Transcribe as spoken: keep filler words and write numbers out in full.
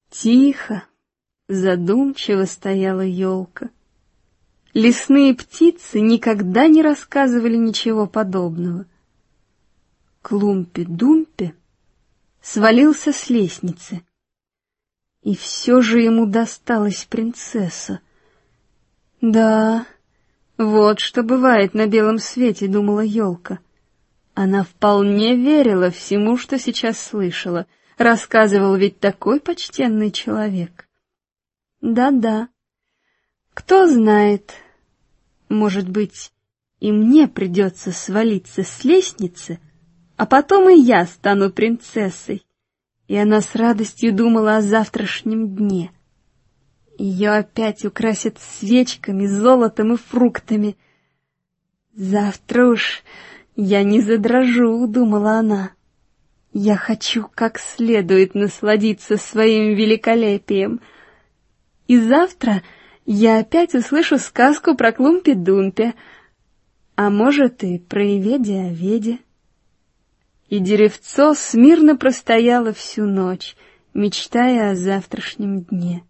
Тихо, задумчиво стояла елка. Лесные птицы никогда не рассказывали ничего подобного. Клумпи-Думпи свалился с лестницы, и все же ему досталась принцесса. Да, вот что бывает на белом свете, думала елка. Она вполне верила всему, что сейчас слышала. Рассказывал ведь такой почтенный человек. Да-да. Кто знает, может быть, и мне придется свалиться с лестницы, а потом и я стану принцессой. И она с радостью думала о завтрашнем дне. Ее опять украсят свечками, золотом и фруктами. Завтра уж я не задрожу, думала она. Я хочу как следует насладиться своим великолепием. И завтра я опять услышу сказку про Клумпи-Думпи, а может и про Иведе-Оведе. И деревцо смирно простояло всю ночь, мечтая о завтрашнем дне.